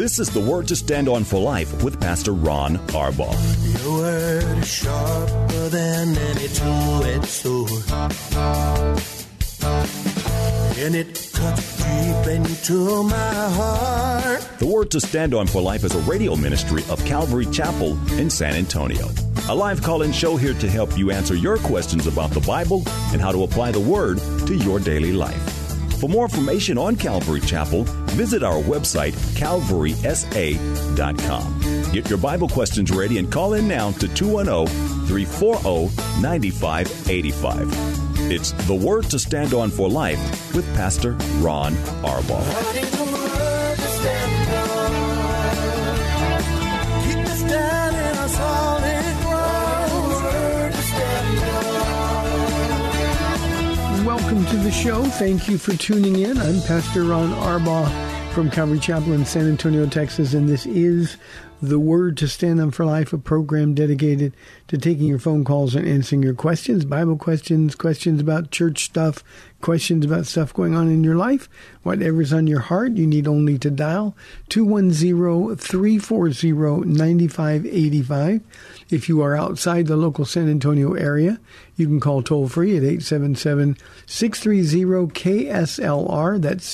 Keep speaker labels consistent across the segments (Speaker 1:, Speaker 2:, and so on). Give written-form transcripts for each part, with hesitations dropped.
Speaker 1: This is the Word to Stand On for Life with Pastor Ron Arbaugh.
Speaker 2: Your word is sharper than any two-edged sword, and it cuts deep into my heart.
Speaker 1: The Word to Stand On for Life is a radio ministry of Calvary Chapel in San Antonio. A live call-in show here to help you answer your questions about the Bible and how to apply the Word to your daily life. For more information on Calvary Chapel, visit our website, calvarysa.com. Get your Bible questions ready and call in now to 210-340-9585. It's The Word to Stand On for Life with Pastor Ron Arbaugh.
Speaker 3: Welcome to the show. Thank you for tuning in. I'm Pastor Ron Arbaugh from Calvary Chapel in San Antonio, Texas, and this is The Word to Stand On for Life, a program dedicated to taking your phone calls and answering your questions, Bible questions, questions about church stuff, questions about stuff going on in your life. Whatever's on your heart, you need only to dial 210-340-9585. If you are outside the local San Antonio area, you can call toll-free at 877-630-KSLR. That's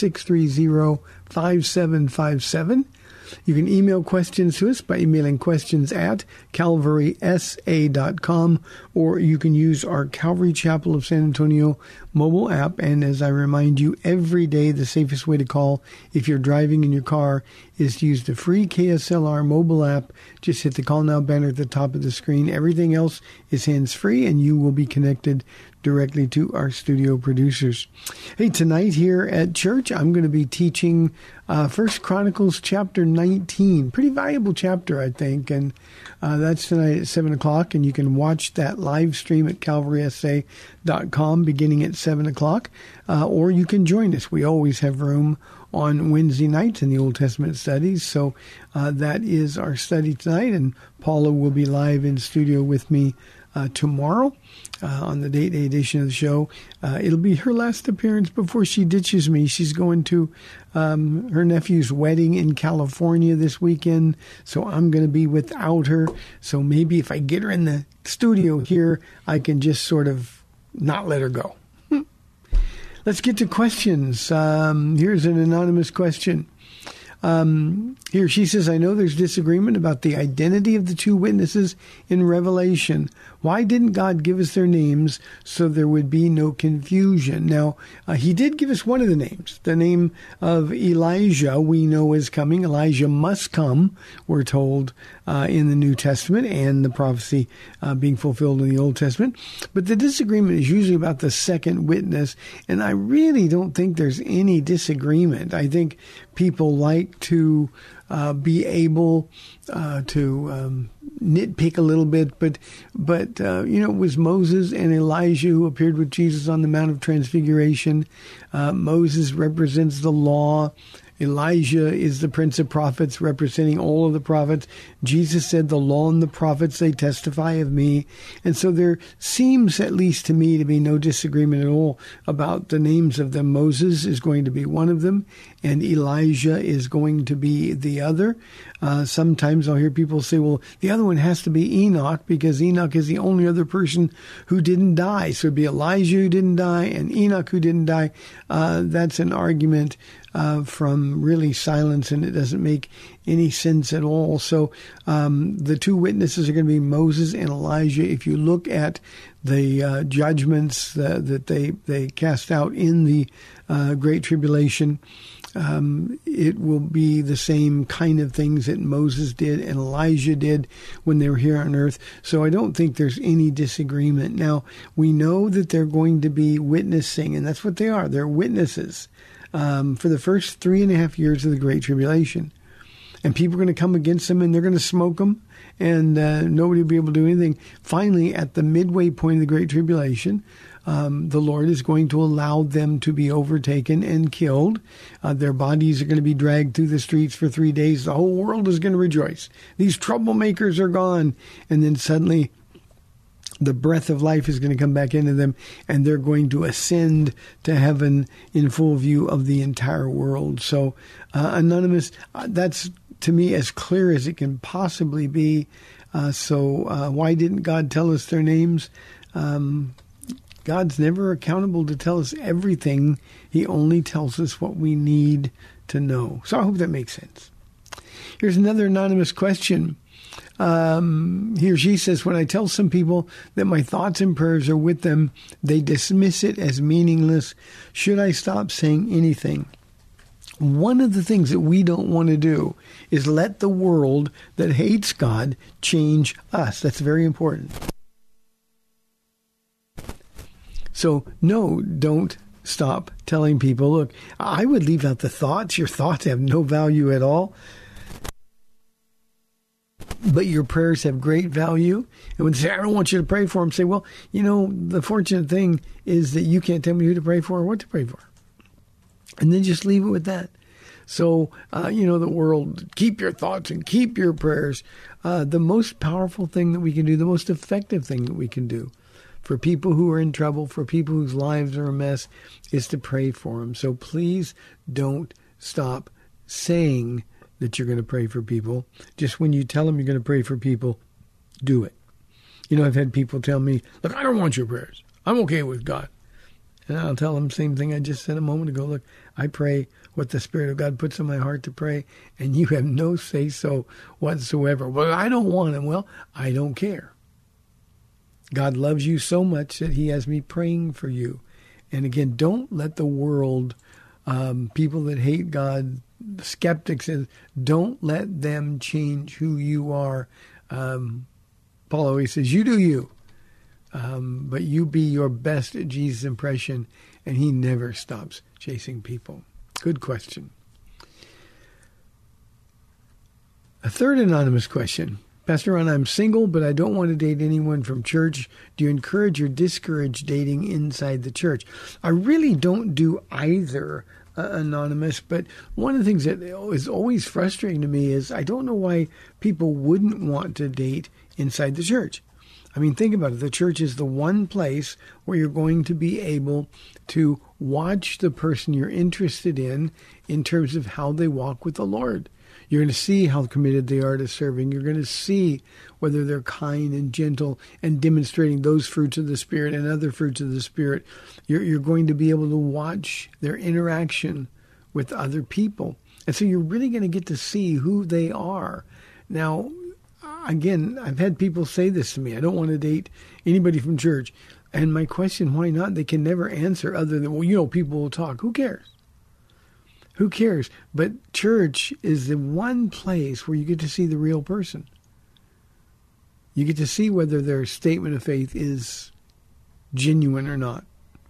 Speaker 3: 630-5757. You can email questions to us by emailing questions at calvarysa.com, or you can use our Calvary Chapel of San Antonio mobile app. And as I remind you every day, the safest way to call if you're driving in your car is to use the free KSLR mobile app. Just hit the Call Now banner at the top of the screen. Everything else is hands-free, and you will be connected directly to our studio producers. Hey, tonight here at church, I'm going to be teaching 1 Chronicles chapter 19. Pretty valuable chapter, I think, and that's tonight at 7 o'clock, and you can watch that live stream at calvarysa.com beginning at 7 o'clock, or you can join us. We always have room on Wednesday nights in the Old Testament studies, so that is our study tonight, and Paula will be live in studio with me tomorrow on the Date Day edition of the show. It'll be her last appearance before she ditches me. She's going to her nephew's wedding in California this weekend, so I'm going to be without her. So maybe if I get her in the studio here, I can just sort of not let her go. Let's get to questions. Here's an anonymous question. Here she says, I know there's disagreement about the identity of the two witnesses in Revelation. Why didn't God give us their names so there would be no confusion? Now, he did give us one of the names. The name of Elijah we know is coming. Elijah must come, we're told in the New Testament, and the prophecy being fulfilled in the Old Testament. But the disagreement is usually about the second witness, and I really don't think there's any disagreement. I think people like to be able to nitpick a little bit, but it was Moses and Elijah who appeared with Jesus on the Mount of Transfiguration. Moses represents the law. Elijah is the Prince of Prophets, representing all of the prophets. Jesus said, the law and the prophets, they testify of me. And so there seems, at least to me, to be no disagreement at all about the names of them. Moses is going to be one of them, and Elijah is going to be the other. Sometimes I'll hear people say, well, the other one has to be Enoch, because Enoch is the only other person who didn't die. So it'd be Elijah who didn't die and Enoch who didn't die. That's an argument from really silence, and it doesn't make any sense at all. So the two witnesses are going to be Moses and Elijah. If you look at the judgments that they cast out in the Great Tribulation, it will be the same kind of things that Moses did and Elijah did when they were here on earth. So I don't think there's any disagreement. Now, we know that they're going to be witnessing, and that's what they are. They're witnesses for the first 3.5 years of the Great Tribulation. And people are going to come against them, and they're going to smoke them, and nobody will be able to do anything. Finally, at the midway point of the Great Tribulation, the Lord is going to allow them to be overtaken and killed. Their bodies are going to be dragged through the streets for 3 days. The whole world is going to rejoice. These troublemakers are gone. And then suddenly the breath of life is going to come back into them, and they're going to ascend to heaven in full view of the entire world. So, Anonymous, that's to me, as clear as it can possibly be. So why didn't God tell us their names? God's never accountable to tell us everything. He only tells us what we need to know. So I hope that makes sense. Here's another anonymous question. He or she says, when I tell some people that my thoughts and prayers are with them, they dismiss it as meaningless. Should I stop saying anything? One of the things that we don't want to do is let the world that hates God change us. That's very important. So, no, don't stop telling people, look, I would leave out the thoughts. Your thoughts have no value at all. But your prayers have great value. And when they say, I don't want you to pray for them, say, well, the fortunate thing is that you can't tell me who to pray for or what to pray for. And then just leave it with that. So, the world, keep your thoughts and keep your prayers. The most powerful thing that we can do, the most effective thing that we can do for people who are in trouble, for people whose lives are a mess, is to pray for them. So please don't stop saying that you're going to pray for people. Just when you tell them you're going to pray for people, do it. I've had people tell me, look, I don't want your prayers. I'm okay with God. And I'll tell them the same thing I just said a moment ago. Look, I pray what the Spirit of God puts in my heart to pray, and you have no say-so whatsoever. Well, I don't want them. Well, I don't care. God loves you so much that he has me praying for you. And again, don't let the world, people that hate God, skeptics, don't let them change who you are. Paul always says, you do you. But you be your best Jesus impression, and he never stops chasing people. Good question. A third anonymous question. Pastor Ron, I'm single, but I don't want to date anyone from church. Do you encourage or discourage dating inside the church? I really don't do either, anonymous, but one of the things that is always frustrating to me is I don't know why people wouldn't want to date inside the church. I mean, think about it. The church is the one place where you're going to be able to watch the person you're interested in terms of how they walk with the Lord. You're going to see how committed they are to serving. You're going to see whether they're kind and gentle and demonstrating those fruits of the Spirit and other fruits of the Spirit. You're going to be able to watch their interaction with other people. And so you're really going to get to see who they are. Now, again, I've had people say this to me. I don't want to date anybody from church. And my question, why not? They can never answer other than, well, people will talk. Who cares? Who cares? But church is the one place where you get to see the real person. You get to see whether their statement of faith is genuine or not.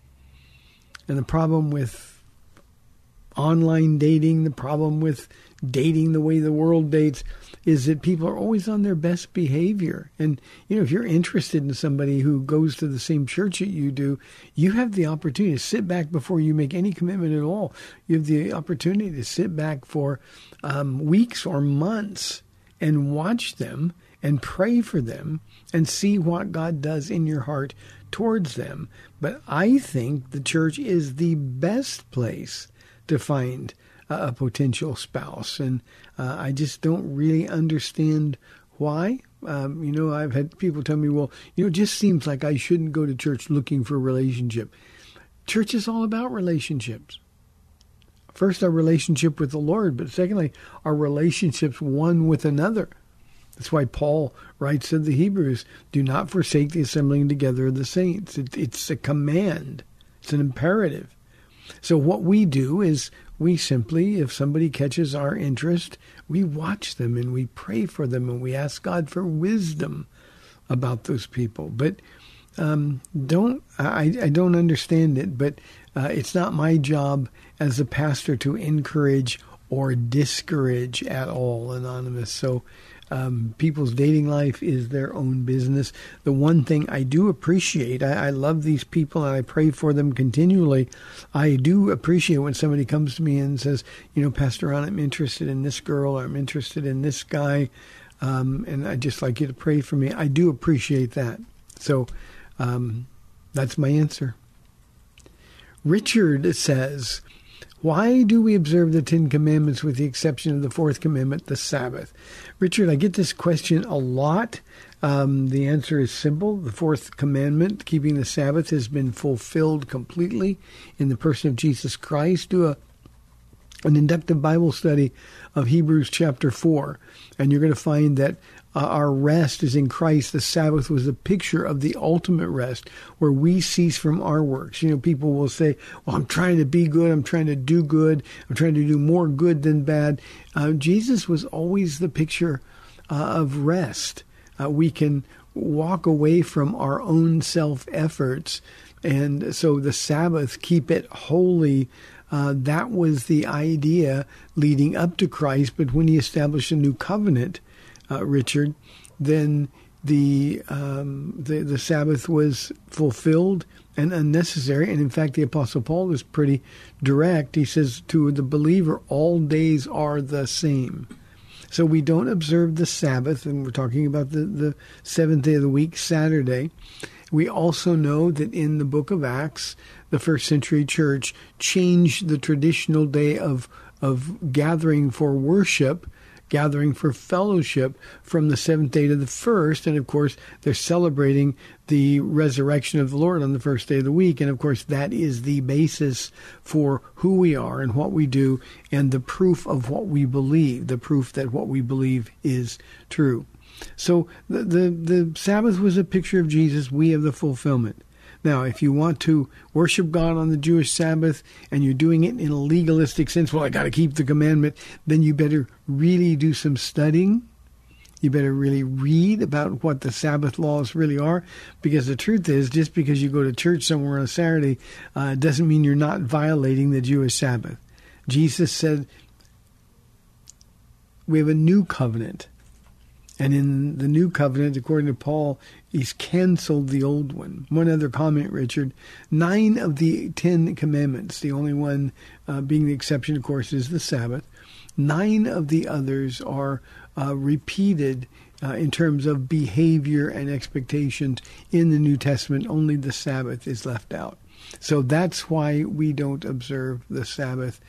Speaker 3: And the problem with online dating, the problem with dating the way the world dates, is that people are always on their best behavior. And, if you're interested in somebody who goes to the same church that you do, you have the opportunity to sit back before you make any commitment at all. You have the opportunity to sit back for weeks or months and watch them and pray for them and see what God does in your heart towards them. But I think the church is the best place to find a potential spouse. And I just don't really understand why. I've had people tell me, well, it just seems like I shouldn't go to church looking for a relationship. Church is all about relationships. First, our relationship with the Lord, but secondly, our relationships one with another. That's why Paul writes to the Hebrews, do not forsake the assembling together of the saints. It's a command. It's an imperative. So what we do is we simply, if somebody catches our interest, we watch them and we pray for them and we ask God for wisdom about those people. But I don't understand it, but it's not my job as a pastor to encourage or discourage at all, anonymous. So people's dating life is their own business. The one thing I do appreciate, I love these people and I pray for them continually. I do appreciate when somebody comes to me and says, Pastor Ron, I'm interested in this girl, or I'm interested in this guy, and I'd just like you to pray for me. I do appreciate that. So that's my answer. Richard says, Why do we observe the 10 Commandments with the exception of the fourth commandment, the Sabbath? Richard, I get this question a lot. The answer is simple. The fourth commandment, keeping the Sabbath, has been fulfilled completely in the person of Jesus Christ. Do an inductive Bible study of Hebrews chapter 4, and you're going to find that our rest is in Christ. The Sabbath was a picture of the ultimate rest, where we cease from our works. You know, people will say, well, I'm trying to be good, I'm trying to do good, I'm trying to do more good than bad. Jesus was always the picture of rest. We can walk away from our own self-efforts, and so the Sabbath, keep it holy. That was the idea leading up to Christ, but when he established a new covenant, Richard, then the Sabbath was fulfilled and unnecessary. And in fact, the Apostle Paul is pretty direct. He says to the believer, all days are the same. So we don't observe the Sabbath, and we're talking about the seventh day of the week, Saturday. We also know that in the book of Acts, the first century church changed the traditional day of gathering for worship, gathering for fellowship, from the seventh day to the first. And of course, they're celebrating the resurrection of the Lord on the first day of the week. And of course, that is the basis for who we are and what we do, and the proof of what we believe, the proof that what we believe is true. So the Sabbath was a picture of Jesus. We have the fulfillment. Now, if you want to worship God on the Jewish Sabbath and you're doing it in a legalistic sense, well, I got to keep the commandment, then you better really do some studying. You better really read about what the Sabbath laws really are, because the truth is, just because you go to church somewhere on a Saturday doesn't mean you're not violating the Jewish Sabbath. Jesus said we have a new covenant. And in the new covenant, according to Paul, he's canceled the old one. One other comment, Richard. 9 of the 10 commandments, the only one being the exception, of course, is the Sabbath. 9 of the others are repeated in terms of behavior and expectations in the New Testament. Only the Sabbath is left out. So that's why we don't observe the Sabbath.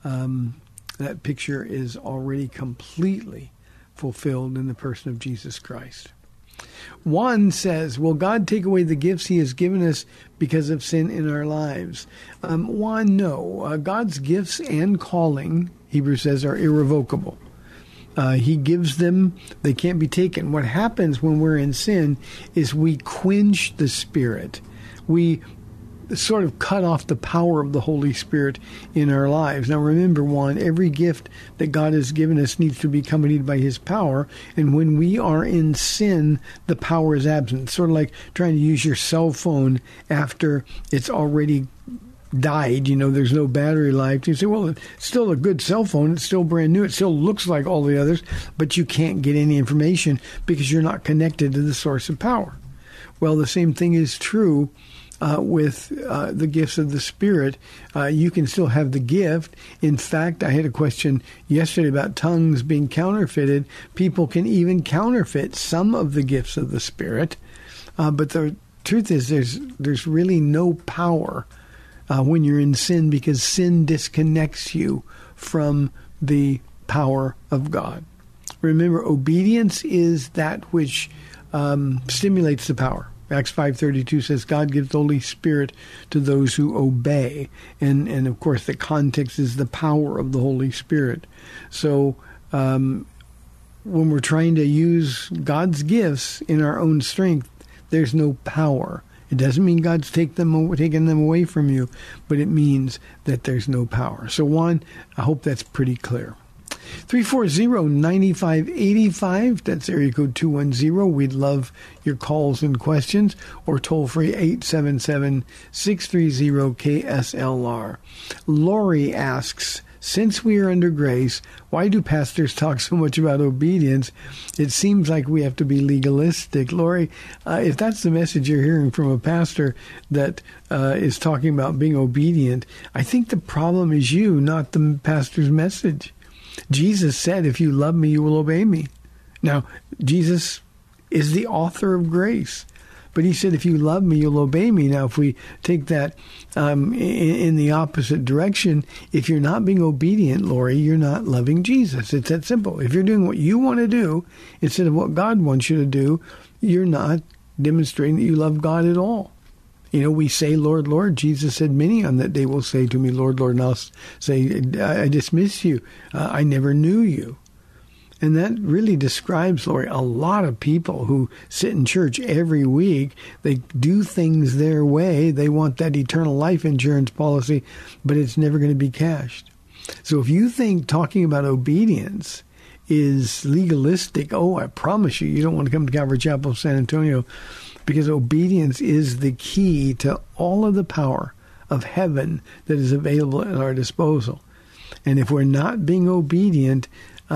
Speaker 3: That picture is already completely fulfilled in the person of Jesus Christ. Juan says, will God take away the gifts he has given us because of sin in our lives? Juan, no. God's gifts and calling, Hebrews says, are irrevocable. He gives them, they can't be taken. What happens when we're in sin is we quench the Spirit. We sort of cut off the power of the Holy Spirit in our lives. Now remember, Juan, every gift that God has given us needs to be accompanied by his power. And when we are in sin, the power is absent. Sort of like trying to use your cell phone after it's already died. You know, there's no battery life. You say, well, it's still a good cell phone. It's still brand new. It still looks like all the others, but you can't get any information because you're not connected to the source of power. Well, the same thing is true with the gifts of the Spirit. You can still have the gift. In fact, I had a question yesterday about tongues being counterfeited. People can even counterfeit some of the gifts of the Spirit. But the truth is there's really no power when you're in sin, because sin disconnects you from the power of God. Remember, obedience is that which stimulates the power. Acts 5:32 says God gives the Holy Spirit to those who obey. And of course, the context is the power of the Holy Spirit. So when we're trying to use God's gifts in our own strength, there's no power. It doesn't mean God's taking them away from you, but it means that there's no power. So Juan, I hope that's pretty clear. 340-9585. That's area code 210. We'd love your calls and questions, or toll free 877-630-KSLR. Lori asks, since we are under grace, why do pastors talk so much about obedience? It seems like we have to be legalistic. Lori, if that's the message you're hearing from a pastor that is talking about being obedient, I think the problem is you, not the pastor's message. Jesus said, if you love me, you will obey me. Now, Jesus is the author of grace. But he said, if you love me, you'll obey me. Now, if we take that in the opposite direction, if you're not being obedient, Lori, you're not loving Jesus. It's that simple. If you're doing what you want to do instead of what God wants you to do, you're not demonstrating that you love God at all. You know, we say, Lord, Lord. Jesus said, many on that day will say to me, Lord, Lord, and I'll say, I dismiss you. I never knew you. And that really describes, Lori, a lot of people who sit in church every week. They do things their way. They want that eternal life insurance policy, but it's never going to be cashed. So if you think talking about obedience is legalistic, I promise you, you don't want to come to Calvary Chapel of San Antonio, because obedience is the key to all of the power of heaven that is available at our disposal. And if we're not being obedient,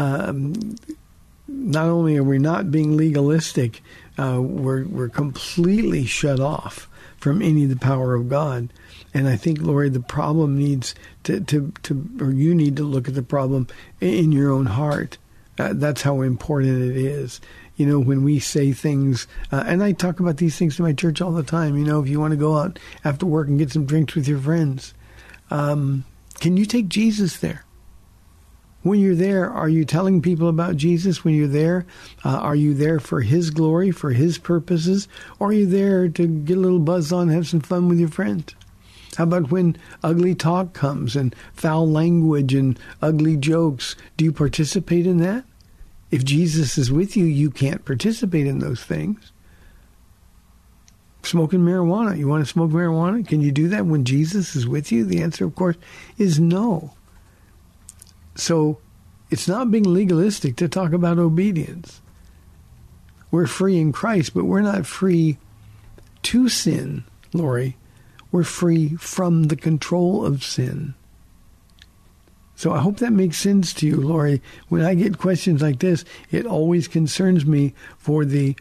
Speaker 3: not only are we not being legalistic, we're completely shut off from any of the power of God. And I think, Lori, the problem needs or you need to look at the problem in your own heart. That's how important it is. You know, when we say things, and I talk about these things to my church all the time, you know, if you want to go out after work and get some drinks with your friends, can you take Jesus there? When you're there, are you telling people about Jesus? When you're there, are you there for his glory, for his purposes? Or are you there to get a little buzz on, have some fun with your friends? How about when ugly talk comes and foul language and ugly jokes? Do you participate in that? If Jesus is with you, you can't participate in those things. Smoking marijuana. You want to smoke marijuana? Can you do that when Jesus is with you? The answer, of course, is no. So it's not being legalistic to talk about obedience. We're free in Christ, but we're not free to sin, Lori. We're free from the control of sin. So I hope that makes sense to you, Lori. When I get questions like this, it always concerns me for the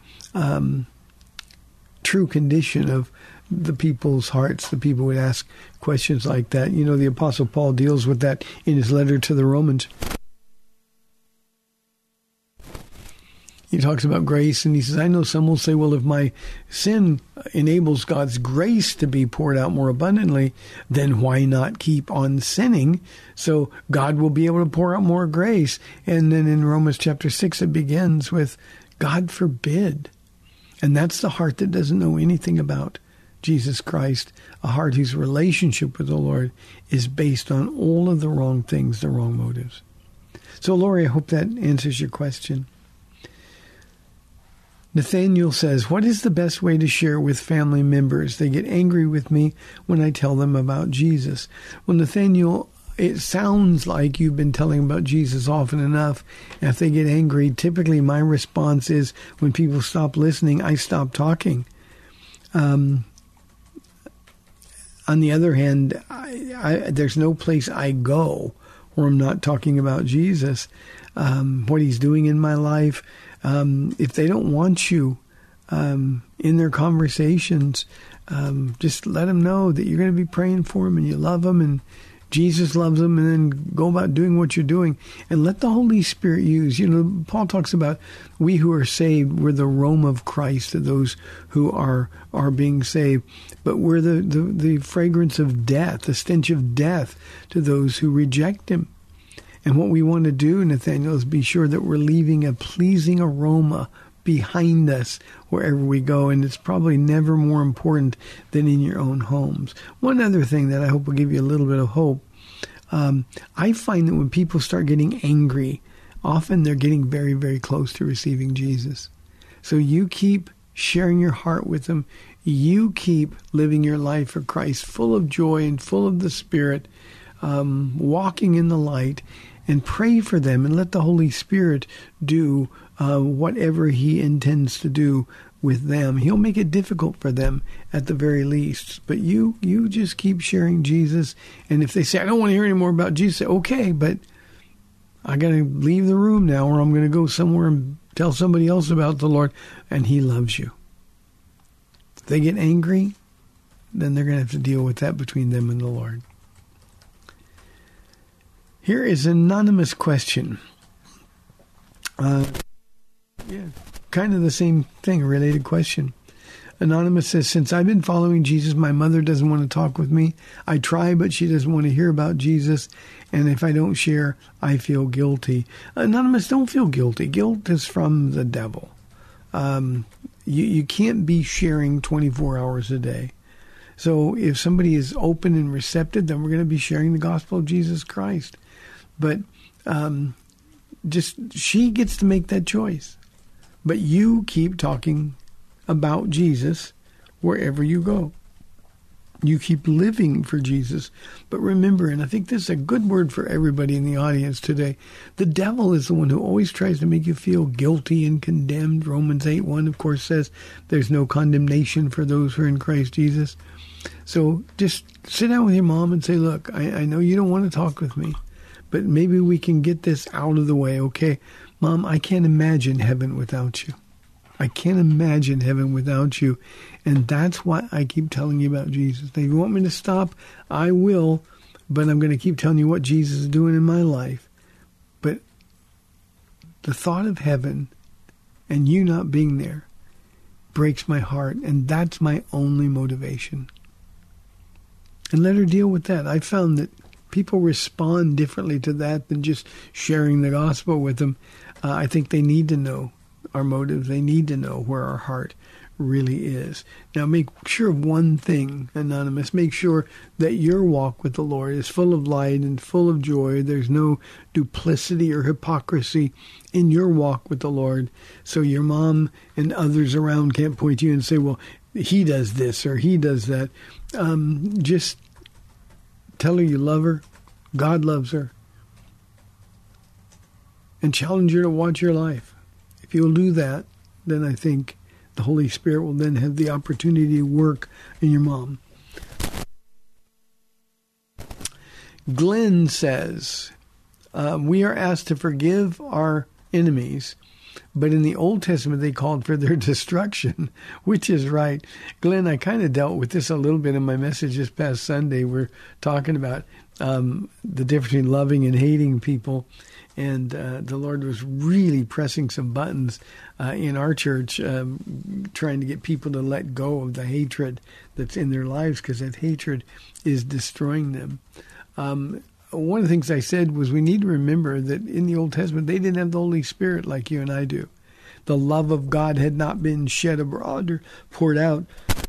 Speaker 3: true condition of the people's hearts, the people would ask questions like that. You know, the Apostle Paul deals with that in his letter to the Romans. He talks about grace, and he says, I know some will say, well, if my sin enables God's grace to be poured out more abundantly, then why not keep on sinning so God will be able to pour out more grace? And then in Romans chapter 6, it begins with, God forbid. And that's the heart that doesn't know anything about Jesus Christ, a heart whose relationship with the Lord is based on all of the wrong things, the wrong motives. So, Lori, I hope that answers your question. Nathaniel says, what is the best way to share with family members? They get angry with me when I tell them about Jesus. Well, Nathaniel, it sounds like you've been telling about Jesus often enough. And if they get angry, typically my response is, when people stop listening, I stop talking. On the other hand, there's no place I go where I'm not talking about Jesus, what he's doing in my life. If they don't want you in their conversations, just let them know that you're going to be praying for them and you love them and Jesus loves them, and then go about doing what you're doing and let the Holy Spirit use. You know, Paul talks about we who are saved, we're the aroma of Christ to those who are being saved, but we're the fragrance of death, the stench of death to those who reject him. And what we want to do, Nathaniel, is be sure that we're leaving a pleasing aroma behind us wherever we go. And it's probably never more important than in your own homes. One other thing that I hope will give you a little bit of hope. I find that when people start getting angry, often they're getting very, very close to receiving Jesus. So you keep sharing your heart with them. You keep living your life for Christ, full of joy and full of the Spirit, walking in the light, and pray for them and let the Holy Spirit do whatever he intends to do with them. He'll make it difficult for them at the very least. But you just keep sharing Jesus. And if they say, I don't want to hear any more about Jesus, say, okay, but I got to leave the room now, or I'm going to go somewhere and tell somebody else about the Lord. And he loves you. If they get angry, then they're going to have to deal with that between them and the Lord. Here is an anonymous question. Kind of the same thing, a related question. Anonymous says, since I've been following Jesus, my mother doesn't want to talk with me. I try, but she doesn't want to hear about Jesus. And if I don't share, I feel guilty. Anonymous, don't feel guilty. Guilt is from the devil. You can't be sharing 24 hours a day. So if somebody is open and receptive, then we're going to be sharing the gospel of Jesus Christ. But she gets to make that choice. But you keep talking about Jesus wherever you go. You keep living for Jesus. But remember, and I think this is a good word for everybody in the audience today, the devil is the one who always tries to make you feel guilty and condemned. Romans 8:1, of course, says there's no condemnation for those who are in Christ Jesus. So just sit down with your mom and say, look, I know you don't want to talk with me, but maybe we can get this out of the way. Okay, Mom, I can't imagine heaven without you. I can't imagine heaven without you. And that's why I keep telling you about Jesus. If you want me to stop, I will, but I'm going to keep telling you what Jesus is doing in my life. But the thought of heaven and you not being there breaks my heart, and that's my only motivation. And let her deal with that. I found that people respond differently to that than just sharing the gospel with them. I think they need to know our motives. They need to know where our heart really is. Now, make sure of one thing, Anonymous. Make sure that your walk with the Lord is full of light and full of joy. There's no duplicity or hypocrisy in your walk with the Lord. So your mom and others around can't point to you and say, well, he does this or he does that. Just tell her you love her. God loves her. And challenge her to watch your life. If you'll do that, then I think the Holy Spirit will then have the opportunity to work in your mom. Glenn says, we are asked to forgive our enemies, but in the Old Testament they called for their destruction, which is right. Glenn, I kind of dealt with this a little bit in my message this past Sunday. We're talking about the difference between loving and hating people. And the Lord was really pressing some buttons in our church, trying to get people to let go of the hatred that's in their lives, because that hatred is destroying them. One of the things I said was we need to remember that in the Old Testament, they didn't have the Holy Spirit like you and I do. The love of God had not been shed abroad or poured out.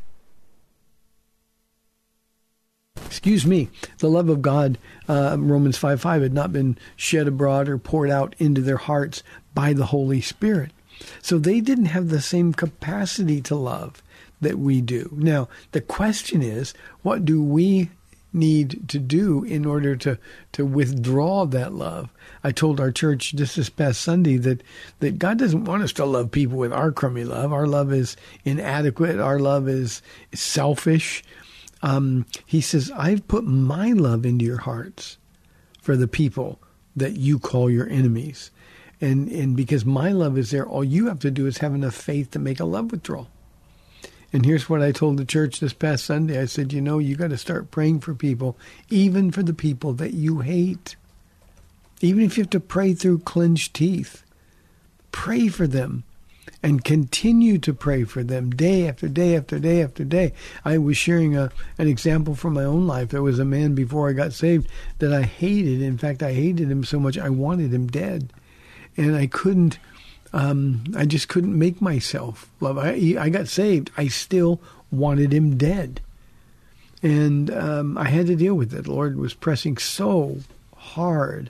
Speaker 3: The love of God, Romans 5:5, had not been shed abroad or poured out into their hearts by the Holy Spirit. So they didn't have the same capacity to love that we do. Now, the question is, what do we need to do in order to withdraw that love? I told our church just this past Sunday that God doesn't want us to love people with our crummy love. Our love is inadequate. Our love is selfish. He says, I've put my love into your hearts for the people that you call your enemies. And because my love is there, all you have to do is have enough faith to make a love withdrawal. And here's what I told the church this past Sunday. I said, you got to start praying for people, even for the people that you hate. Even if you have to pray through clenched teeth, pray for them. And continue to pray for them day after day after day after day. I was sharing an example from my own life. There was a man before I got saved that I hated. In fact, I hated him so much I wanted him dead. And I couldn't, I just couldn't make myself love. I got saved. I still wanted him dead. And I had to deal with it. The Lord was pressing so hard.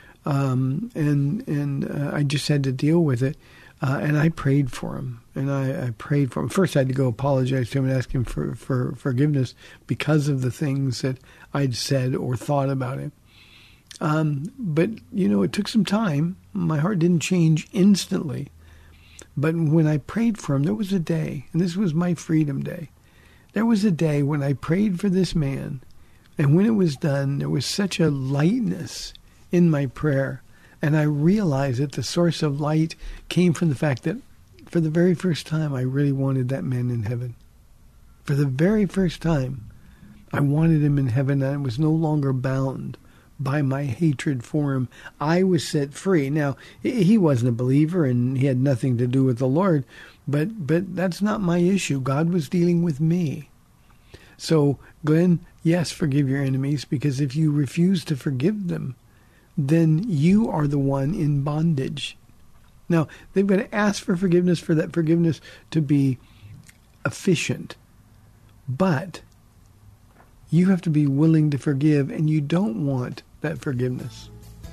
Speaker 3: And I just had to deal with it. And I prayed for him, and I prayed for him. First, I had to go apologize to him and ask him for forgiveness because of the things that I'd said or thought about him. But, it took some time. My heart didn't change instantly. But when I prayed for him, there was a day, and this was my freedom day. There was a day when I prayed for this man, and when it was done, there was such a lightness in my prayer. And I realized that the source of light came from the fact that for the very first time, I really wanted that man in heaven. For the very first time, I wanted him in heaven, and I was no longer bound by my hatred for him. I was set free. Now, he wasn't a believer, and he had nothing to do with the Lord, But that's not my issue. God was dealing with me. So, Glenn, yes, forgive your enemies, because if you refuse to forgive them, then you are the one in bondage. Now, they've got to ask for forgiveness for that forgiveness to be efficient. But you have to be willing to forgive, and you don't want that forgiveness.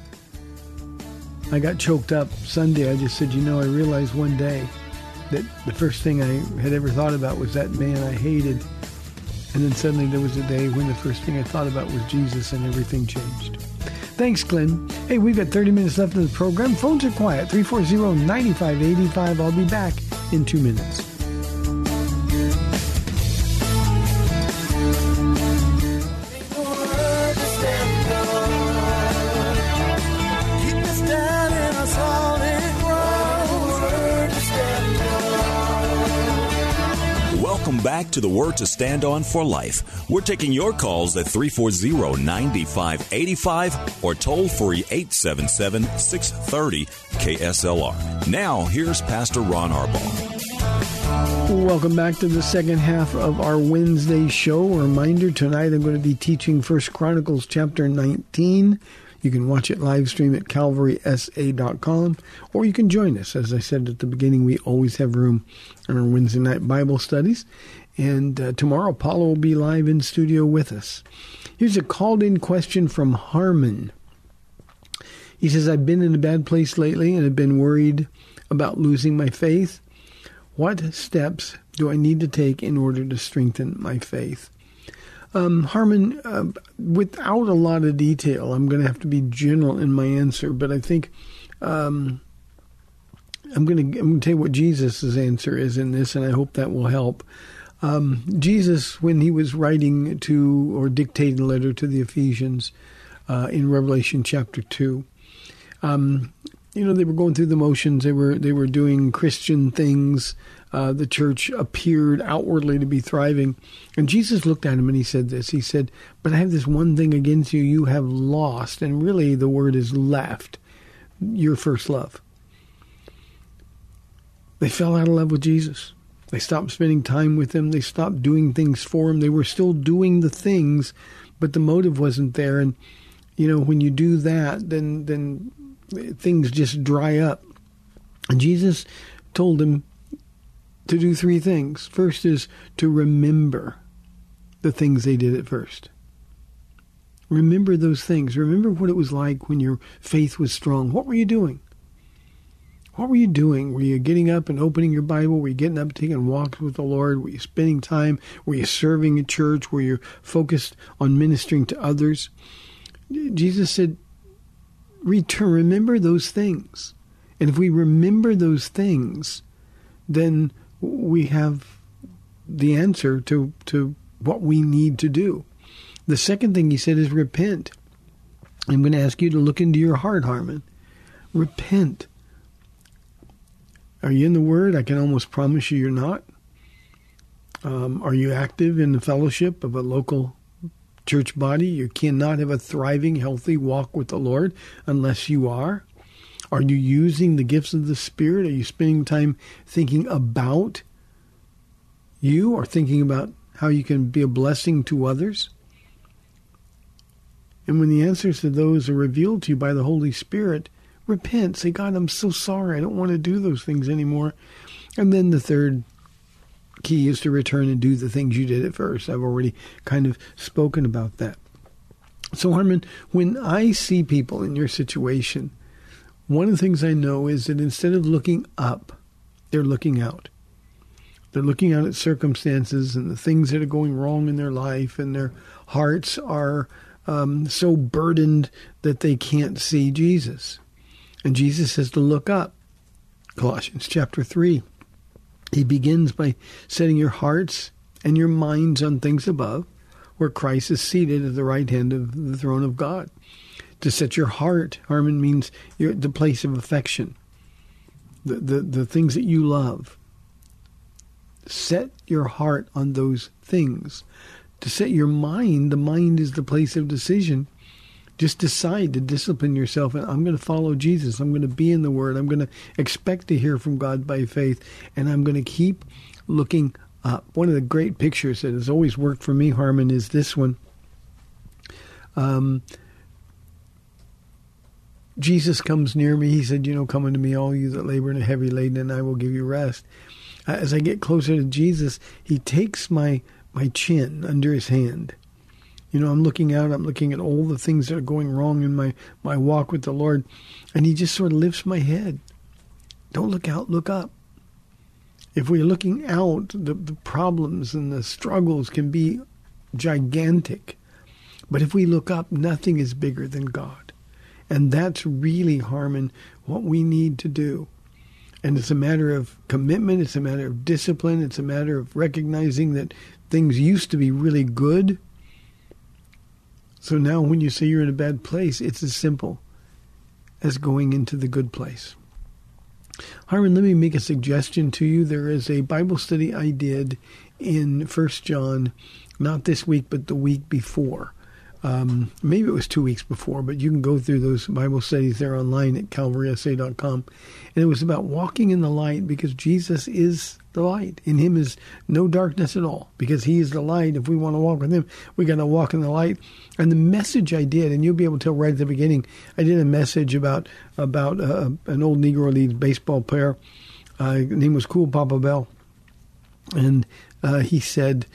Speaker 3: I got choked up Sunday. I just said, I realized one day that the first thing I had ever thought about was that man I hated. And then suddenly there was a day when the first thing I thought about was Jesus, and everything changed. Thanks, Glenn. Hey, we've got 30 minutes left in the program. Phones are quiet. 340-9585. I'll be back in 2 minutes.
Speaker 1: Welcome back to the Word to Stand On for Life. We're taking your calls at 340-9585 or toll free 877-630-KSLR. Now, here's Pastor Ron Arbaugh.
Speaker 3: Welcome back to the second half of our Wednesday show. A reminder, tonight I'm going to be teaching 1 Chronicles chapter 19. You can watch it live stream at calvarysa.com, or you can join us. As I said at the beginning, we always have room on our Wednesday night Bible studies. And tomorrow, Paulo will be live in studio with us. Here's a called-in question from Harmon. He says, I've been in a bad place lately and have been worried about losing my faith. What steps do I need to take in order to strengthen my faith? Harmon, without a lot of detail, I'm going to have to be general in my answer, but I think I'm going to tell you what Jesus' answer is in this, and I hope that will help. Jesus, when he was writing to or dictating a letter to the Ephesians in Revelation chapter 2, they were going through the motions. They were doing Christian things. The church appeared outwardly to be thriving. And Jesus looked at him and he said this. He said, but I have this one thing against you. You have lost, and really the word is left, your first love. They fell out of love with Jesus. They stopped spending time with him. They stopped doing things for him. They were still doing the things, but the motive wasn't there. And, when you do that, then things just dry up. And Jesus told him to do three things. First is to remember the things they did at first. Remember those things. Remember what it was like when your faith was strong. What were you doing? What were you doing? Were you getting up and opening your Bible? Were you getting up and taking walks with the Lord? Were you spending time? Were you serving at church? Were you focused on ministering to others? Jesus said, remember those things. And if we remember those things, then we have the answer to what we need to do. The second thing he said is repent. I'm going to ask you to look into your heart, Harmon. Repent. Are you in the Word? I can almost promise you you're not. Are you active in the fellowship of a local church body? You cannot have a thriving, healthy walk with the Lord unless you are. Are you using the gifts of the Spirit? Are you spending time thinking about you or thinking about how you can be a blessing to others? And when the answers to those are revealed to you by the Holy Spirit, repent. Say, God, I'm so sorry. I don't want to do those things anymore. And then the third key is to return and do the things you did at first. I've already kind of spoken about that. So, Harmon, when I see people in your situation, one of the things I know is that instead of looking up, they're looking out. They're looking out at circumstances and the things that are going wrong in their life, and their hearts are so burdened that they can't see Jesus. And Jesus says to look up. Colossians chapter 3. He begins by setting your hearts and your minds on things above, where Christ is seated at the right hand of the throne of God. To set your heart, Harmon, means the place of affection, the things that you love. Set your heart on those things. To set your mind, the mind is the place of decision. Just decide to discipline yourself, and I'm going to follow Jesus. I'm going to be in the Word. I'm going to expect to hear from God by faith, and I'm going to keep looking up. One of the great pictures that has always worked for me, Harmon, is this one. Jesus comes near me. He said, come unto me, all you that labor and are heavy laden, and I will give you rest. As I get closer to Jesus, he takes my chin under his hand. I'm looking out, I'm looking at all the things that are going wrong in my walk with the Lord, and he just sort of lifts my head. Don't look out, look up. If we're looking out, the problems and the struggles can be gigantic. But if we look up, nothing is bigger than God. And that's really, Harmon, what we need to do. And it's a matter of commitment, it's a matter of discipline, it's a matter of recognizing that things used to be really good. So now when you say you're in a bad place, it's as simple as going into the good place. Harmon, let me make a suggestion to you. There is a Bible study I did in 1 John, not this week, but the week before. Maybe it was 2 weeks before, but you can go through those Bible studies there online at calvarysa.com. And it was about walking in the light, because Jesus is the light. In him is no darkness at all, because he is the light. If we want to walk with him, we got to walk in the light. And the message I did, and you'll be able to tell right at the beginning, I did a message about an old Negro League baseball player. His name was Cool Papa Bell. And he said,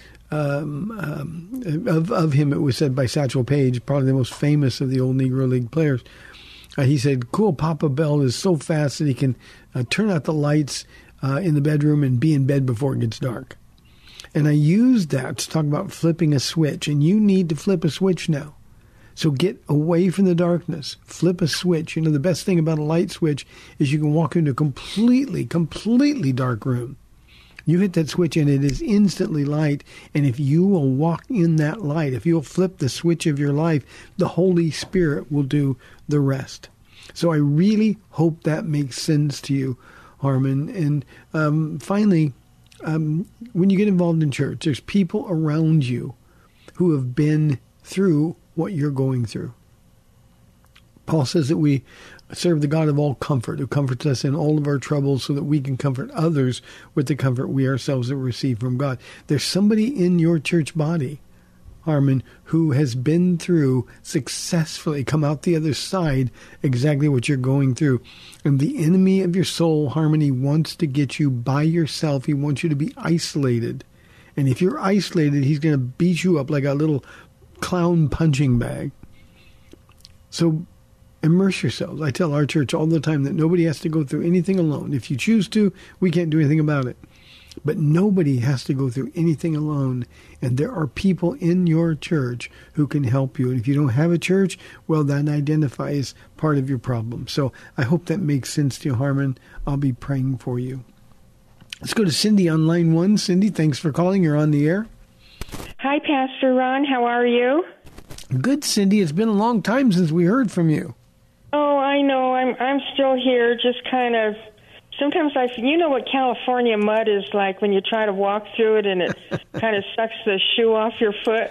Speaker 3: of him, it was said by Satchel Paige, probably the most famous of the old Negro League players. He said, Cool Papa Bell is so fast that he can turn out the lights in the bedroom and be in bed before it gets dark. And I used that to talk about flipping a switch. And you need to flip a switch now. So get away from the darkness. Flip a switch. The best thing about a light switch is you can walk into a completely dark room. You hit that switch and it is instantly light. And if you will walk in that light, if you'll flip the switch of your life, the Holy Spirit will do the rest. So I really hope that makes sense to you, Harmon. And finally, when you get involved in church, there's people around you who have been through what you're going through. Paul says that we serve the God of all comfort, who comforts us in all of our troubles so that we can comfort others with the comfort we ourselves have received from God. There's somebody in your church body, Harmon, who has been through successfully, come out the other side, exactly what you're going through. And the enemy of your soul, Harmon, he wants to get you by yourself. He wants you to be isolated. And if you're isolated, he's going to beat you up like a little clown punching bag. So immerse yourselves. I tell our church all the time that nobody has to go through anything alone. If you choose to, we can't do anything about it. But nobody has to go through anything alone. And there are people in your church who can help you. And if you don't have a church, well, that identifies part of your problem. So I hope that makes sense to you, Harmon. I'll be praying for you. Let's go to Cindy on line 1. Cindy, thanks for calling. You're on the air.
Speaker 4: Hi, Pastor Ron. How are you?
Speaker 3: Good, Cindy. It's been a long time since we heard from you.
Speaker 4: Oh, I know. I'm still here, just kind of. Sometimes you know what California mud is like when you try to walk through it and it kind of sucks the shoe off your foot.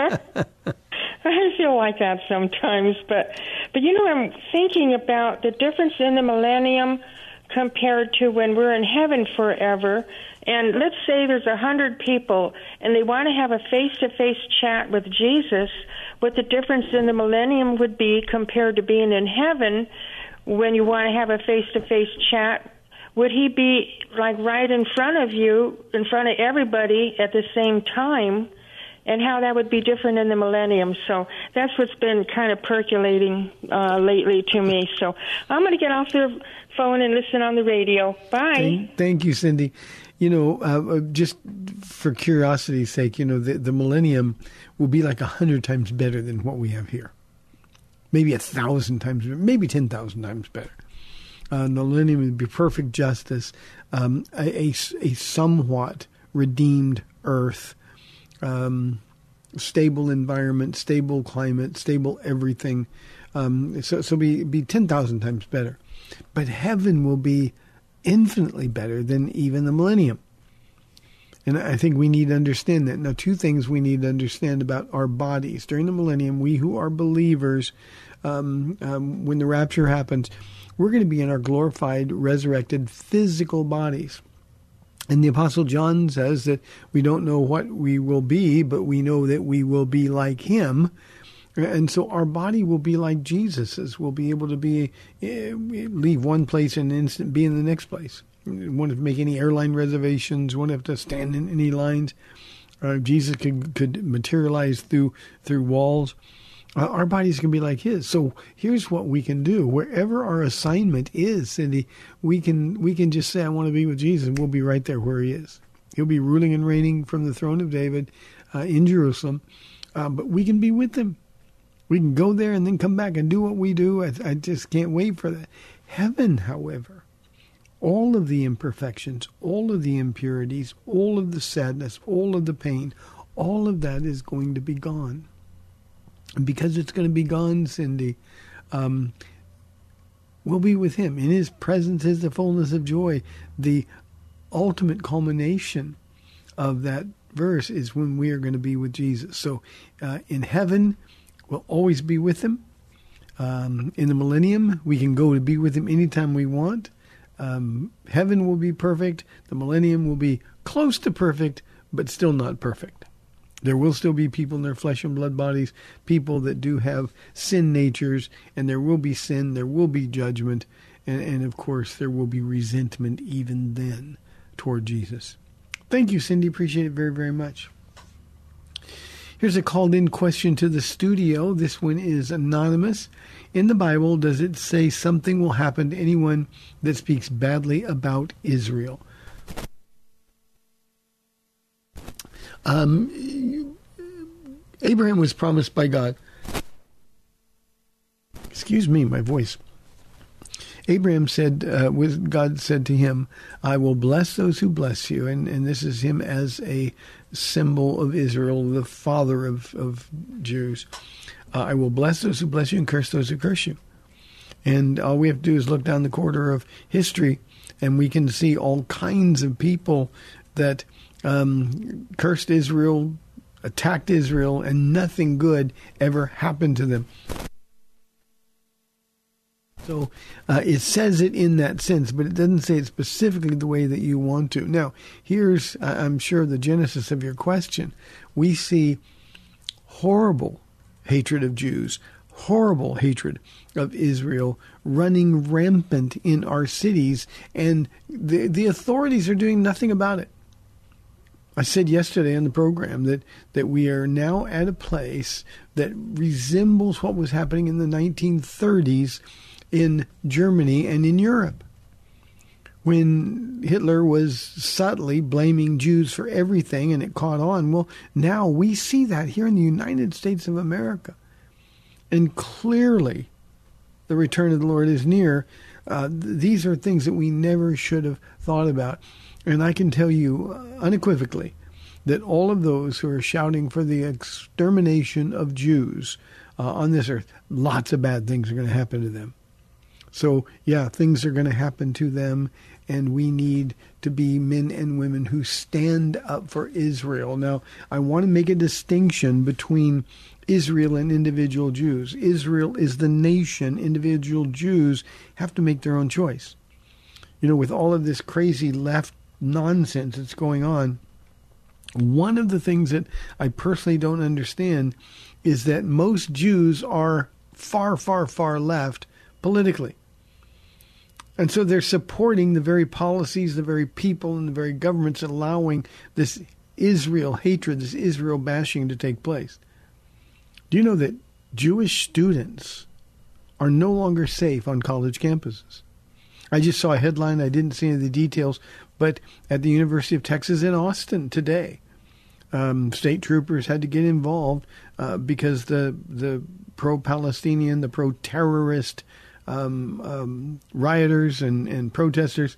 Speaker 4: I feel like that sometimes, but I'm thinking about the difference in the millennium compared to when we're in heaven forever. And let's say there's 100 people and they want to have a face-to-face chat with Jesus. What the difference in the millennium would be compared to being in heaven when you want to have a face-to-face chat. Would he be like right in front of you, in front of everybody at the same time, and how that would be different in the millennium? So that's what's been kind of percolating lately to me. So I'm going to get off the phone and listen on the radio. Bye.
Speaker 3: Thank you, Cindy. Just for curiosity's sake, the millennium will be like 100 times better than what we have here. Maybe 1,000 times, maybe 10,000 times better. The millennium would be perfect justice, a somewhat redeemed earth, stable environment, stable climate, stable everything. So be 10,000 times better. But heaven will be infinitely better than even the millennium. And I think we need to understand that. Now, two things we need to understand about our bodies. During the millennium, we who are believers, when the rapture happens, we're going to be in our glorified, resurrected physical bodies. And the Apostle John says that we don't know what we will be, but we know that we will be like him. And so our body will be like Jesus's. We'll be able to leave one place in an instant, be in the next place. Won't have to make any airline reservations. Won't have to stand in any lines. Jesus could materialize through walls. Our bodies can be like his. So here's what we can do. Wherever our assignment is, Cindy, we can just say, I want to be with Jesus, and we'll be right there where he is. He'll be ruling and reigning from the throne of David in Jerusalem. But we can be with him. We can go there and then come back and do what we do. I just can't wait for that. Heaven, however, all of the imperfections, all of the impurities, all of the sadness, all of the pain, all of that is going to be gone. And because it's going to be gone, Cindy, we'll be with him. In his presence is the fullness of joy. The ultimate culmination of that verse is when we are going to be with Jesus. So in heaven, we'll always be with him. In the millennium, we can go to be with him anytime we want. Heaven will be perfect. The millennium will be close to perfect, but still not perfect. There will still be people in their flesh and blood bodies, people that do have sin natures, and there will be sin, there will be judgment, and of course there will be resentment even then toward Jesus. Thank you, Cindy. Appreciate it very, very much. Here's a called-in question to the studio. This one is anonymous. In the Bible, does it say something will happen to anyone that speaks badly about Israel? Abraham was promised by God. Excuse me, my voice. Abraham said, God said to him, I will bless those who bless you. And this is him as a symbol of Israel, the father of Jews. I will bless those who bless you and curse those who curse you. And all we have to do is look down the corridor of history, and we can see all kinds of people that cursed Israel, attacked Israel, and nothing good ever happened to them. So it says it in that sense, but it doesn't say it specifically the way that you want to. Now, here's, I'm sure, the genesis of your question. We see horrible hatred of Jews, horrible hatred of Israel running rampant in our cities, and the authorities are doing nothing about it. I said yesterday on the program that we are now at a place that resembles what was happening in the 1930s in Germany and in Europe, when Hitler was subtly blaming Jews for everything and it caught on. Well, now we see that here in the United States of America. And clearly, the return of the Lord is near. These are things that we never should have thought about. And I can tell you unequivocally that all of those who are shouting for the extermination of Jews on this earth, lots of bad things are going to happen to them. So, yeah, things are going to happen to them, and we need to be men and women who stand up for Israel. Now, I want to make a distinction between Israel and individual Jews. Israel is the nation. Individual Jews have to make their own choice. You know, with all of this crazy left nonsense that's going on, one of the things that I personally don't understand is that most Jews are far, far, far left politically. And so they're supporting the very policies, the very people, and the very governments allowing this Israel hatred, this Israel bashing to take place. Do you know that Jewish students are no longer safe on college campuses? I just saw a headline. I didn't see any of the details, but at the University of Texas in Austin today, state troopers had to get involved because the pro-Palestinian, the pro-terrorist rioters and protesters,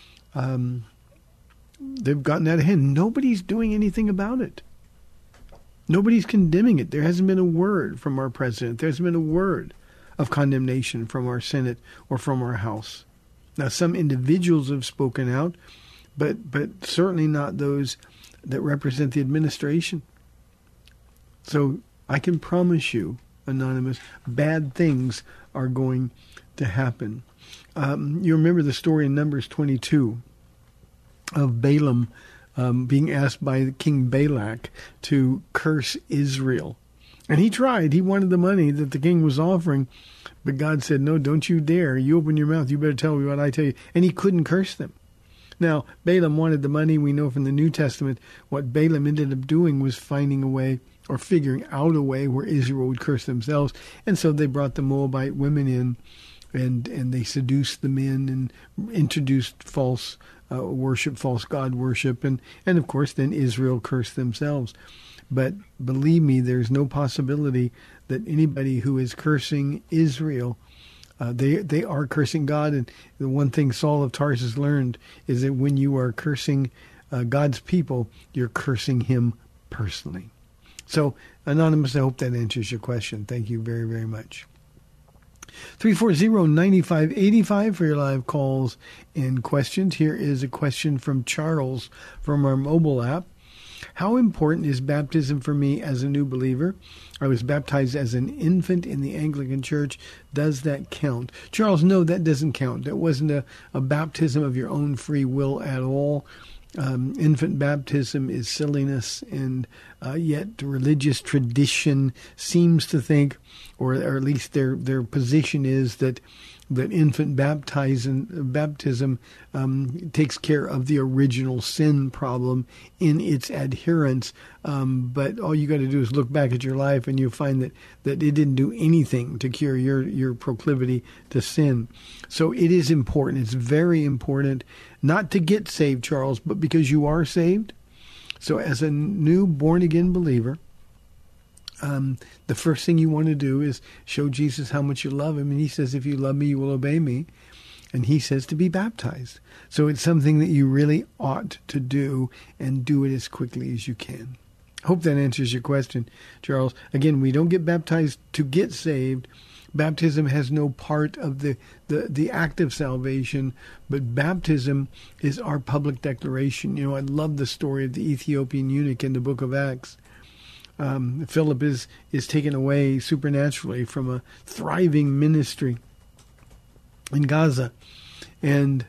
Speaker 3: they've gotten out of hand. Nobody's doing anything about it. Nobody's condemning it. There hasn't been a word from our president. There hasn't been a word of condemnation from our Senate or from our House. Now, some individuals have spoken out, but certainly not those that represent the administration. So I can promise you, Anonymous, bad things are going to happen. You remember the story in Numbers 22 of Balaam being asked by King Balak to curse Israel. And he tried. He wanted the money that the king was offering. But God said, no, don't you dare. You open your mouth. You better tell me what I tell you. And he couldn't curse them. Now, Balaam wanted the money. We know from the New Testament what Balaam ended up doing was finding a way or figuring out a way where Israel would curse themselves. And so they brought the Moabite women in and they seduced the men and introduced false worship, false god worship. And of course, then Israel cursed themselves. But believe me, there's no possibility that anybody who is cursing Israel, they are cursing God. And the one thing Saul of Tarsus learned is that when you are cursing God's people, you're cursing him personally. So, Anonymous, I hope that answers your question. Thank you very, very much. 340-9585 for your live calls and questions. Here is a question from Charles from our mobile app. How important is baptism for me as a new believer? I was baptized as an infant in the Anglican Church. Does that count? Charles, no, that doesn't count. That wasn't a baptism of your own free will at all. Infant baptism is silliness, and yet religious tradition seems to think, or at least their position is that infant baptism takes care of the original sin problem in its adherence. But all you got to do is look back at your life, and you find that it didn't do anything to cure your proclivity to sin. So it is important. It's very important not to get saved, Charles, but because you are saved. So as a new born-again believer, the first thing you want to do is show Jesus how much you love him. And he says, if you love me, you will obey me. And he says to be baptized. So it's something that you really ought to do, and do it as quickly as you can. Hope that answers your question, Charles. Again, we don't get baptized to get saved. Baptism has no part of the act of salvation, but baptism is our public declaration. You know, I love the story of the Ethiopian eunuch in the book of Acts. Philip is taken away supernaturally from a thriving ministry in Gaza, and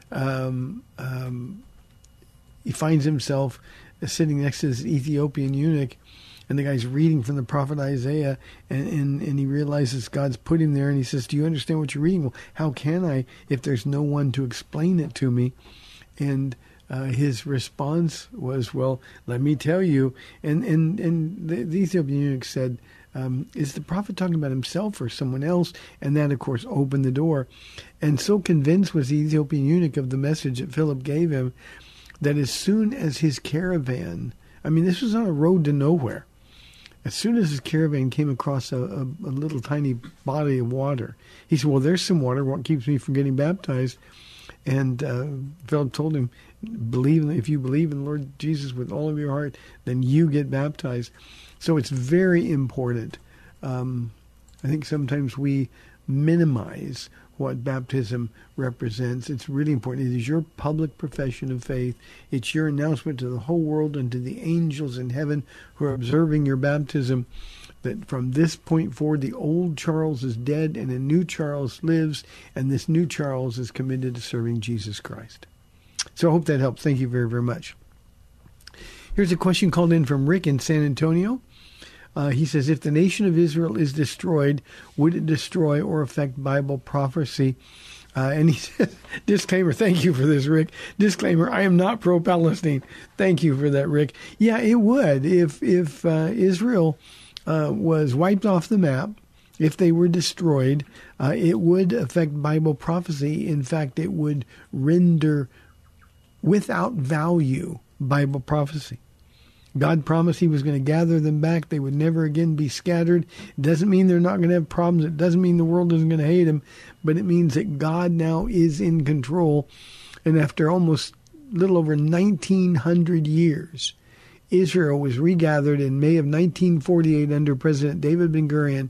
Speaker 3: he finds himself sitting next to this Ethiopian eunuch, and the guy's reading from the prophet Isaiah, and he realizes God's put him there, and he says, do you understand what you're reading? Well, how can I if there's no one to explain it to me? And his response was, well, let me tell you. And the Ethiopian eunuch said, is the prophet talking about himself or someone else? And that, of course, opened the door. And so convinced was the Ethiopian eunuch of the message that Philip gave him that as soon as his caravan, I mean, this was on a road to nowhere. As soon as his caravan came across a little tiny body of water, he said, well, there's some water. What keeps me from getting baptized? And Philip told him, if you believe in the Lord Jesus with all of your heart, then you get baptized. So it's very important. I think sometimes we minimize what baptism represents. It's really important. It is your public profession of faith. It's your announcement to the whole world and to the angels in heaven who are observing your baptism that from this point forward, the old Charles is dead and a new Charles lives, and this new Charles is committed to serving Jesus Christ. So I hope that helps. Thank you very, very much. Here's a question called in from Rick in San Antonio. He says, if the nation of Israel is destroyed, would it destroy or affect Bible prophecy? And he says, disclaimer, thank you for this, Rick. Disclaimer, I am not pro-Palestine. Thank you for that, Rick. Yeah, it would. If Israel was wiped off the map, if they were destroyed, it would affect Bible prophecy. In fact, it would render without value Bible prophecy. God promised he was going to gather them back. They would never again be scattered. It doesn't mean they're not going to have problems. It doesn't mean the world isn't going to hate them. But it means that God now is in control. And after almost a little over 1,900 years, Israel was regathered in May of 1948 under President David Ben-Gurion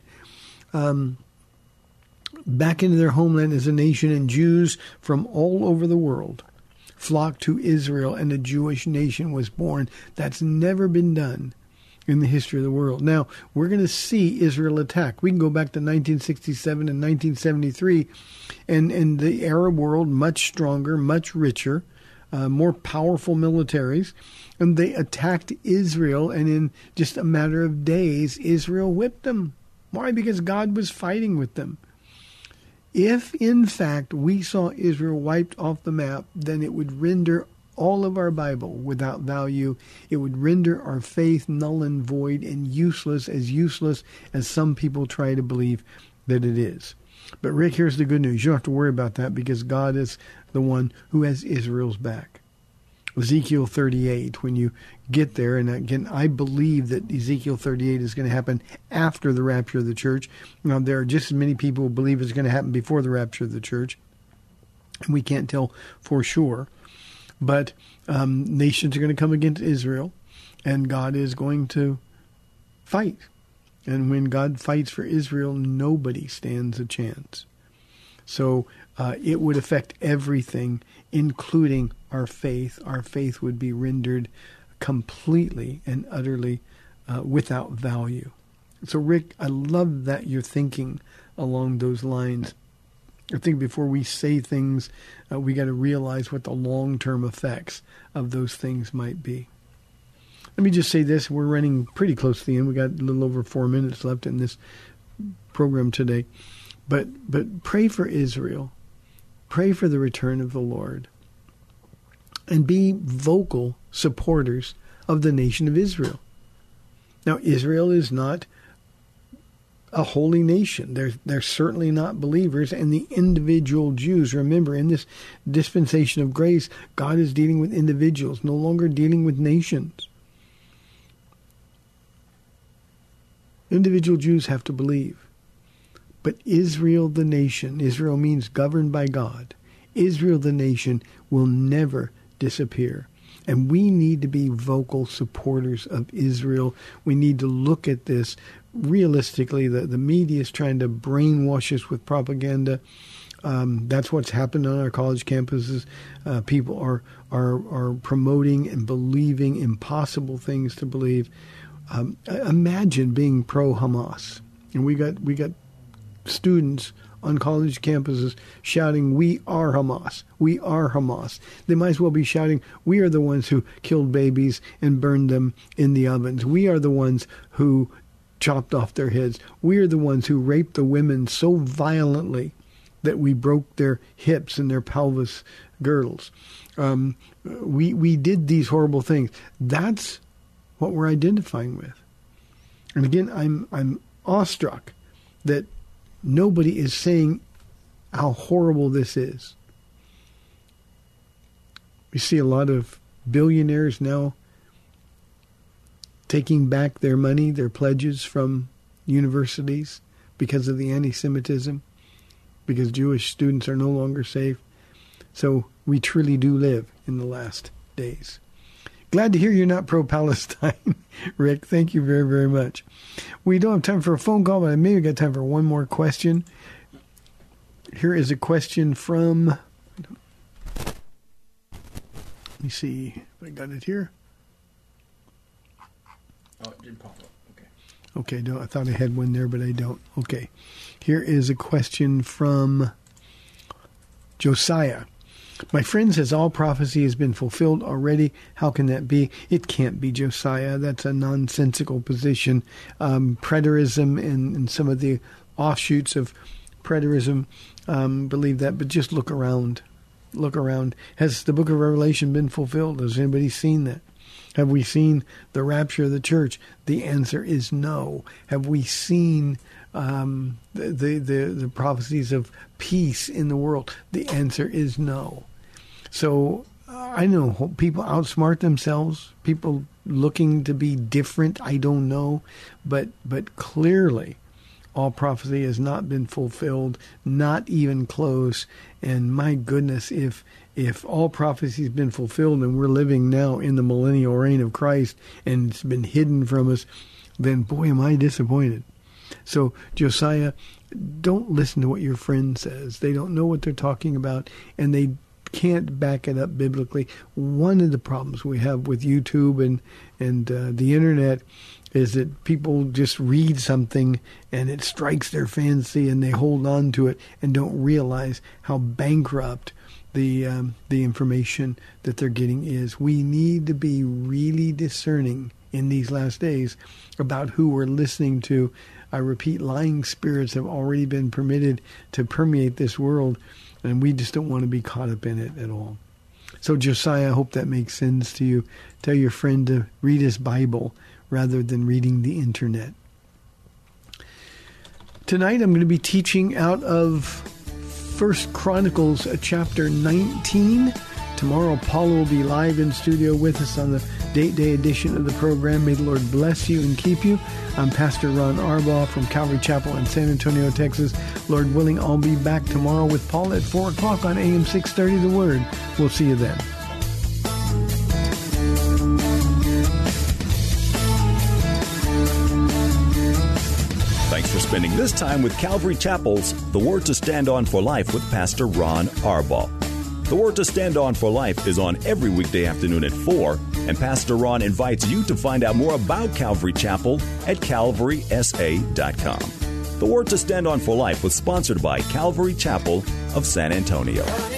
Speaker 3: back into their homeland as a nation, and Jews from all over the world flocked to Israel and a Jewish nation was born. That's never been done in the history of the world. Now, we're going to see Israel attack. We can go back to 1967 and 1973, and the Arab world, much stronger, much richer, more powerful militaries, and they attacked Israel, and in just a matter of days, Israel whipped them. Why? Because God was fighting with them. If, in fact, we saw Israel wiped off the map, then it would render all of our Bible without value. It would render our faith null and void and useless as some people try to believe that it is. But Rick, here's the good news. You don't have to worry about that because God is the one who has Israel's back. Ezekiel 38, when you get there, and again, I believe that Ezekiel 38 is going to happen after the rapture of the church. Now, there are just as many people who believe it's going to happen before the rapture of the church, and we can't tell for sure. But nations are going to come against Israel, and God is going to fight. And when God fights for Israel, nobody stands a chance. So it would affect everything, including our faith. Our faith would be rendered completely and utterly without value. So, Rick, I love that you're thinking along those lines. I think before we say things, we got to realize what the long-term effects of those things might be. Let me just say this. We're running pretty close to the end. We got a little over 4 minutes left in this program today. But pray for Israel. Pray for the return of the Lord. And be vocal supporters of the nation of Israel. Now, Israel is not a holy nation. They're certainly not believers. And the individual Jews, remember, in this dispensation of grace, God is dealing with individuals, no longer dealing with nations. Individual Jews have to believe. But Israel, the nation, Israel means governed by God. Israel, the nation, will never disappear. And we need to be vocal supporters of Israel. We need to look at this realistically. The media is trying to brainwash us with propaganda. That's what's happened on our college campuses. People are promoting and believing impossible things to believe. Imagine being pro-Hamas. And we got students on college campuses shouting, "We are Hamas. We are Hamas." They might as well be shouting, "We are the ones who killed babies and burned them in the ovens. We are the ones who chopped off their heads. We are the ones who raped the women so violently that we broke their hips and their pelvis girdles. We did these horrible things." That's what we're identifying with. And again, I'm awestruck that nobody is saying how horrible this is. We see a lot of billionaires now taking back their money, their pledges from universities because of the anti-Semitism, because Jewish students are no longer safe. So we truly do live in the last days. Glad to hear you're not pro-Palestine, Rick. Thank you very, very much. We don't have time for a phone call, but I maybe got time for one more question. Here is a question from, let me see if I got it here.
Speaker 5: Oh, it didn't pop up. Okay.
Speaker 3: Okay, no, I thought I had one there, but I don't. Okay. Here is a question from Josiah. "My friend says all prophecy has been fulfilled already. How can that be?" It can't be, Josiah. That's a nonsensical position. Preterism and some of the offshoots of preterism believe that, but just look around. Look around. Has the book of Revelation been fulfilled? Has anybody seen that? Have we seen the rapture of the church? The answer is no. Have we seen the prophecies of peace in the world? The answer is no. So I know people outsmart themselves, people looking to be different. I don't know, but clearly all prophecy has not been fulfilled, not even close. And my goodness, if all prophecy has been fulfilled and we're living now in the millennial reign of Christ and it's been hidden from us, then boy, am I disappointed. So, Josiah, don't listen to what your friend says. They don't know what they're talking about, and they can't back it up biblically. One of the problems we have with YouTube and the internet is that people just read something and it strikes their fancy and they hold on to it and don't realize how bankrupt the information that they're getting is. We need to be really discerning in these last days about who we're listening to. I repeat, lying spirits have already been permitted to permeate this world, and we just don't want to be caught up in it at all. So Josiah, I hope that makes sense to you. Tell your friend to read his Bible rather than reading the internet. Tonight I'm going to be teaching out of 1 Chronicles chapter 19. Tomorrow Paula will be live in studio with us on the Date Day edition of the program. May the Lord bless you and keep you. I'm Pastor Ron Arbaugh from Calvary Chapel in San Antonio, Texas. Lord willing, I'll be back tomorrow with Paula at 4 o'clock on AM 630 The Word. We'll see you then.
Speaker 1: Thanks for spending this time with Calvary Chapel's The Word to Stand On for Life with Pastor Ron Arbaugh. The Word to Stand On for Life is on every weekday afternoon at 4, and Pastor Ron invites you to find out more about Calvary Chapel at calvarysa.com. The Word to Stand On for Life was sponsored by Calvary Chapel of San Antonio.